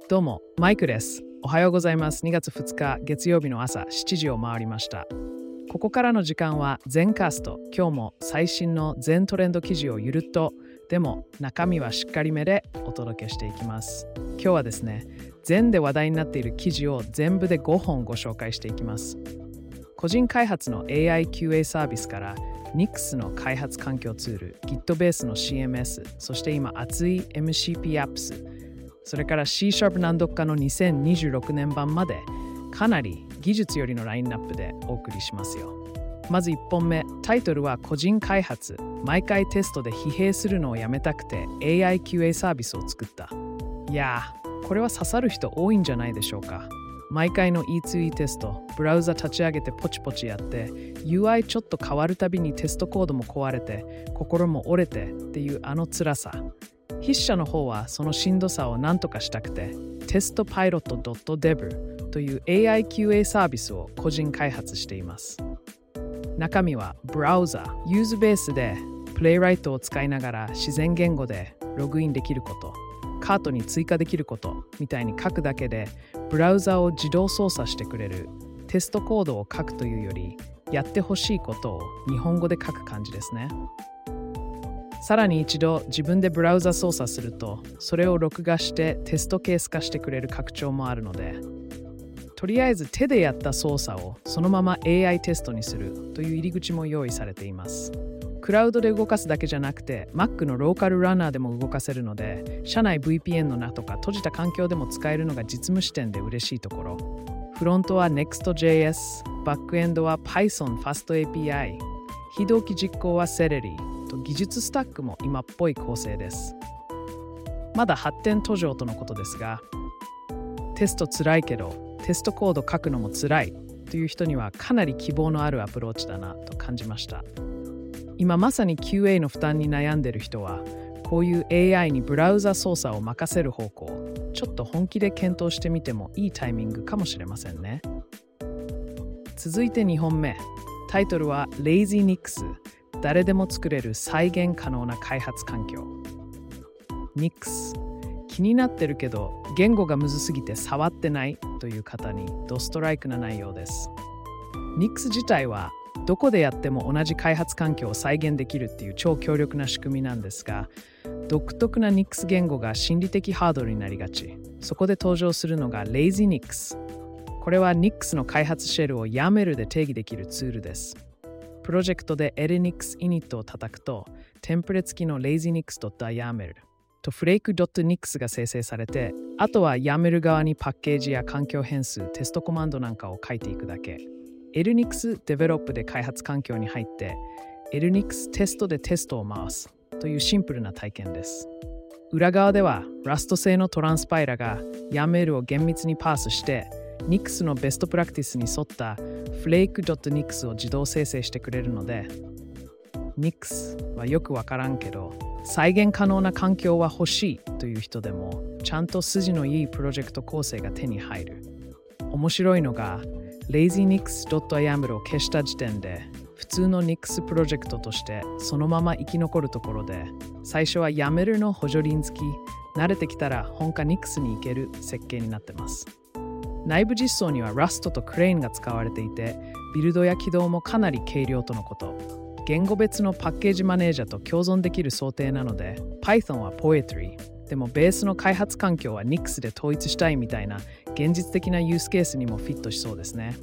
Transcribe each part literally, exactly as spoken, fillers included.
どうも、マイクです。おはようございます。にがつふつか月曜日の朝しちじを回りました。ここからの時間はゼンカスト。今日も最新のゼントレンド記事をゆるっと、でも中身はしっかりめでお届けしていきます。今日はですね、ゼンで話題になっている記事を全部でごほんご紹介していきます。個人開発の エーアイキューエー サービスから ニックス の開発環境ツール、Git ベースの シーエムエス、そして今熱い エムシーピー Apps、それから C シャープ難読化のにせんにじゅうろくねん版までかなり技術よりのラインナップでお送りしますよ。まずいっぽんめ、タイトルは個人開発、毎回テストで疲弊するのをやめたくて エーアイキューエー サービスを作った。いやー、これは刺さる人多いんじゃないでしょうか。毎回の イーツーイー テスト、ブラウザ立ち上げてポチポチやって、ユーアイ ちょっと変わるたびにテストコードも壊れて、心も折れてっていうあの辛さ。筆者の方はそのしんどさを何とかしたくて、テストパイロット ドットデブ という エーアイキューエー サービスを個人開発しています。中身はブラウザ、ユーズベースでプレイライトを使いながら自然言語でログインできること、カートに追加できることみたいに書くだけでブラウザを自動操作してくれるテストコードを書くというより、やってほしいことを日本語で書く感じですね。さらに一度自分でブラウザ操作すると、それを録画してテストケース化してくれる拡張もあるので、とりあえず手でやった操作をそのまま エーアイ テストにするという入り口も用意されています。クラウドで動かすだけじゃなくて Mac のローカルランナーでも動かせるので、社内 ブイピーエヌ の名とか閉じた環境でも使えるのが実務視点で嬉しいところ。フロントは ネクストジェイエス、バックエンドは Python ファスト エーピーアイ、非同期実行は Celeryと技術スタックも今っぽい構成です。まだ発展途上とのことですが、テストつらいけどテストコード書くのもつらいという人にはかなり希望のあるアプローチだなと感じました。今まさに キューエー の負担に悩んでいる人は、こういう エーアイ にブラウザ操作を任せる方向、ちょっと本気で検討してみてもいいタイミングかもしれませんね。続いてにほんめ、タイトルは Lazy Nix、誰でも作れる再現可能な開発環境。ニックス、気になってるけど言語がむずすぎて触ってないという方にドストライクな内容です。ニックス自体はどこでやっても同じ開発環境を再現できるっていう超強力な仕組みなんですが、独特な ニックス 言語が心理的ハードルになりがち。そこで登場するのが Lazy Nix。これは ニックス の開発シェルを ヤメル で定義できるツールです。プロジェクトで エルニックス イニットを叩くと、テンプレ付きの lazynix.yaml と flake.nix が生成されて、あとは ヤメル 側にパッケージや環境変数、テストコマンドなんかを書いていくだけ。エルニックス デベロップで開発環境に入って、エルニックス テストでテストを回すというシンプルな体験です。裏側では Rust 製のトランスパイラが ヤメル を厳密にパースして、ニックス のベストプラクティスに沿った flake.nix を自動生成してくれるので、ニックス はよくわからんけど、再現可能な環境は欲しいという人でも、ちゃんと筋のいいプロジェクト構成が手に入る。面白いのが、lazynix.yaml を消した時点で、普通の ニックス プロジェクトとしてそのまま生き残るところで、最初は ヤメル の補助輪付き、慣れてきたら本家 ニックス に行ける設計になってます。内部実装には Rust と Crane が使われていて、ビルドや起動もかなり軽量とのこと。言語別のパッケージマネージャと共存できる想定なので、Python は Poetry、でもベースの開発環境は ニックス で統一したいみたいな現実的なユースケースにもフィットしそうですね。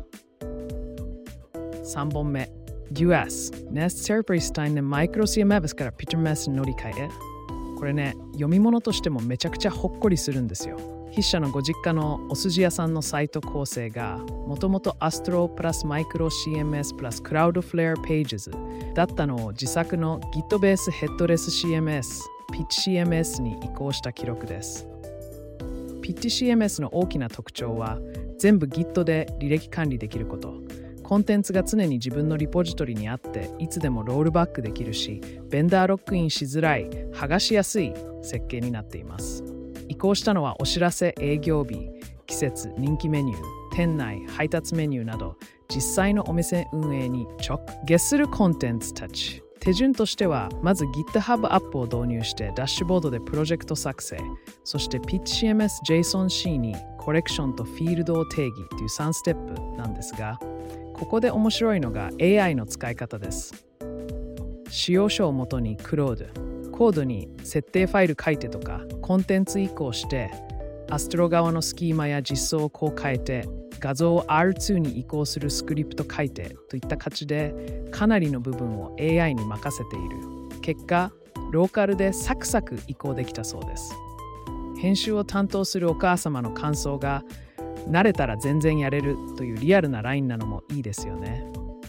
さんぼんめ、ユーエス、Necessary Stein マイクロ シーエムエス から Peter Mess に乗り換え。これね、読み物としてもめちゃくちゃほっこりするんですよ。筆者のご実家のお筋屋さんのサイト構成がもともと Astro プラス Micro シーエムエス プラス Cloudflare Pages だったのを自作の Git ベースヘッドレス シーエムエス、ピッチ シーエムエス に移行した記録です。ピッチ シーエムエス の大きな特徴は全部 Git で履歴管理できること。コンテンツが常に自分のリポジトリにあっていつでもロールバックできるし、ベンダーロックインしづらい、剥がしやすい設計になっています。移行したのはお知らせ、営業日、季節、人気メニュー、店内、配達メニューなど実際のお店運営に直結するコンテンツたち。 手順としては、まず GitHub アップを導入してダッシュボードでプロジェクト作成、そして ピッチシーエムエスジェイソンシー にコレクションとフィールドを定義というさんステップなんですが、ここで面白いのが エーアイ の使い方です。使用書をもとにクロード、コードに設定ファイル書いてとか、コンテンツ移行して、アストロ側のスキーマや実装をこう変えて、画像を アールツー に移行するスクリプト書いてといった形で、かなりの部分を エーアイ に任せている。結果、ローカルでサクサク移行できたそうです。編集を担当するお母様の感想が、慣れたら全然やれるというリアルなラインなのもいいですよね。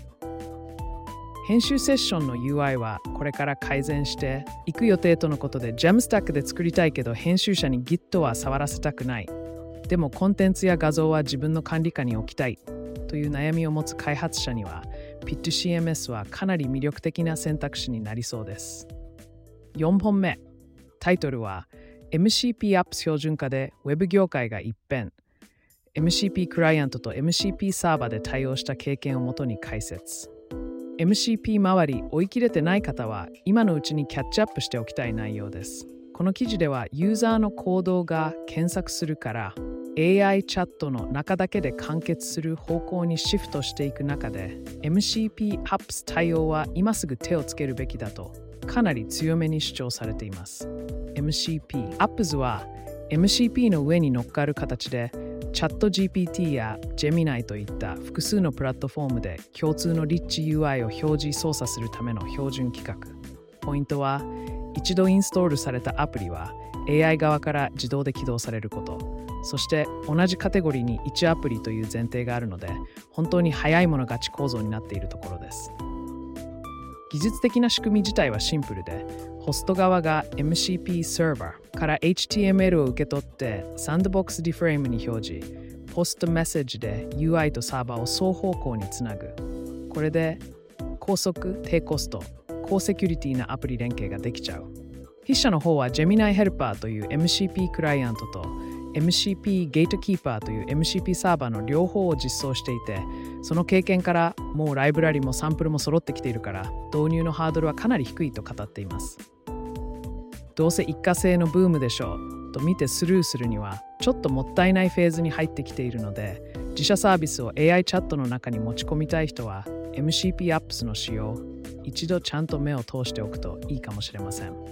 編集セッションの ユーアイ はこれから改善していく予定とのことで、ジェムスタックで作りたいけど編集者に Git は触らせたくない。でもコンテンツや画像は自分の管理下に置きたいという悩みを持つ開発者には、ピッチ シーエムエス はかなり魅力的な選択肢になりそうです。よんほんめ、タイトルは エムシーピー アップス標準化で Web 業界が一変。エムシーピー クライアントと エムシーピー サーバーで対応した経験をもとに解説。エムシーピー 周り追い切れてない方は今のうちにキャッチアップしておきたい内容です。この記事ではユーザーの行動が検索するから エーアイ チャットの中だけで完結する方向にシフトしていく中で エムシーピー アップス対応は今すぐ手をつけるべきだとかなり強めに主張されています。 エムシーピー アップスは エムシーピー の上に乗っかる形でチャット ジーピーティー や Gemini といった複数のプラットフォームで共通のリッチ ユーアイ を表示操作するための標準規格。ポイントは、一度インストールされたアプリは エーアイ 側から自動で起動されること。そして同じカテゴリーにいちアプリという前提があるので、本当に早い者勝ち構造になっているところです。技術的な仕組み自体はシンプルで、ホスト側が エムシーピー Server から エイチティーエムエル を受け取ってサンドボックス Deframe に表示、ポストメッセージで ユーアイ とサーバーを双方向につなぐ。これで高速、低コスト、高セキュリティなアプリ連携ができちゃう。筆者の方は Gemini Helper という エムシーピー クライアントと エムシーピー Gatekeeper という エムシーピー サーバーの両方を実装していて、その経験からもうライブラリもサンプルも揃ってきているから導入のハードルはかなり低いと語っています。どうせ一過性のブームでしょうと見てスルーするにはちょっともったいないフェーズに入ってきているので、自社サービスを エーアイ チャットの中に持ち込みたい人は エムシーピー アップスの使用、一度ちゃんと目を通しておくといいかもしれません。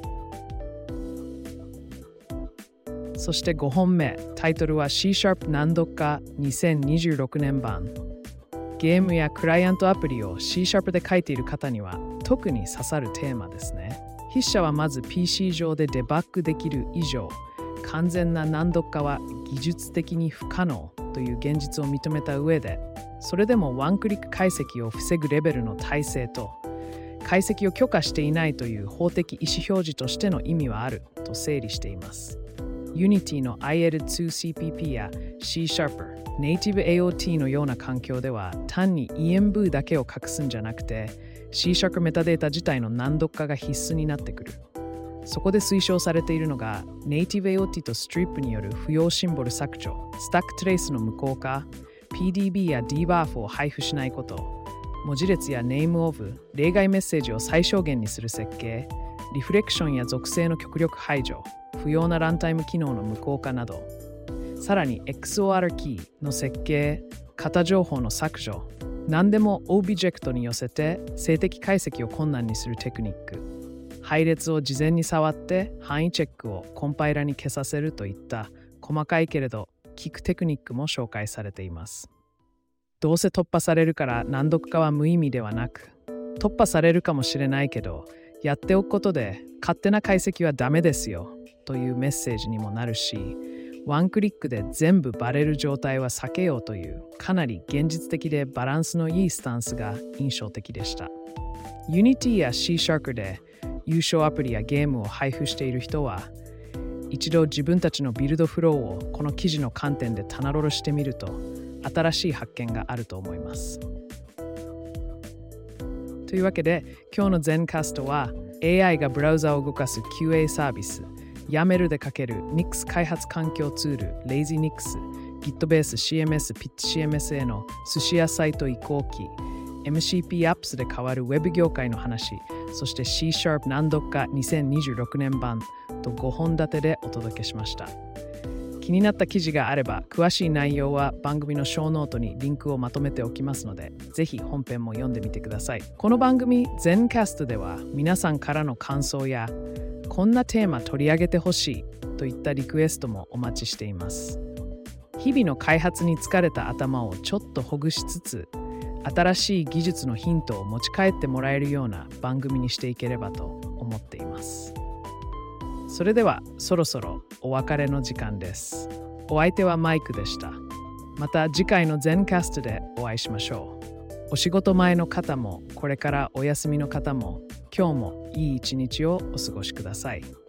そしてごほんめ、タイトルは C シャープ 難読化にせんにじゅうろくねん版。ゲームやクライアントアプリを C シャープで書いている方には特に刺さるテーマですね。筆者はまず ピーシー 上でデバッグできる以上、完全な難読化は技術的に不可能という現実を認めた上で、それでもワンクリック解析を防ぐレベルの体制と、解析を許可していないという法的意思表示としての意味はあると整理しています。Unity の アイエルツーシーピーピー や C シャープ、Native エーオーティー のような環境では単に イーエムブイ だけを隠すんじゃなくて C シャープメタデータ自体の難読化が必須になってくる。そこで推奨されているのが Native エーオーティー と Strip による不要シンボル削除、スタックトレースの無効化、ピーディービー や ディーバーフ を配布しないこと、文字列や Name of、例外メッセージを最小限にする設計、リフレクションや属性の極力排除、不要なランタイム機能の無効化など、さらに エックスオーアール キーの設計、型情報の削除、何でもオブジェクトに寄せて静的解析を困難にするテクニック、配列を事前に触って範囲チェックをコンパイラに消させるといった細かいけれど効くテクニックも紹介されています。どうせ突破されるから難読化は無意味ではなく、突破されるかもしれないけど、やっておくことで勝手な解析はダメですよというメッセージにもなるし、ワンクリックで全部バレる状態は避けようというかなり現実的でバランスのいいスタンスが印象的でした。Unity や C シャープで優勝アプリやゲームを配布している人は、一度自分たちのビルドフローをこの記事の観点で棚ロールしてみると新しい発見があると思います。というわけで今日の Zencast は エーアイ がブラウザを動かす キューエー サービス、ヤメルで書ける ニックス 開発環境ツール LazyNix、Git ベース シーエムエス、ピッチ シーエムエス への寿司屋サイト移行期、エムシーピー アップスで変わる Web 業界の話、 そして C シャープ難読化にせんにじゅうろくねん版とごほん立てでお届けしました。気になった記事があれば、詳しい内容は番組のショーノートにリンクをまとめておきますので、ぜひ本編も読んでみてください。この番組 Zencast では皆さんからの感想やこんなテーマ取り上げてほしいといったリクエストもお待ちしています。日々の開発に疲れた頭をちょっとほぐしつつ、新しい技術のヒントを持ち帰ってもらえるような番組にしていければと思っています。それではそろそろお別れの時間です。お相手はマイクでした。また次回の Zencast でお会いしましょう。お仕事前の方もこれからお休みの方も今日もいい一日をお過ごしください。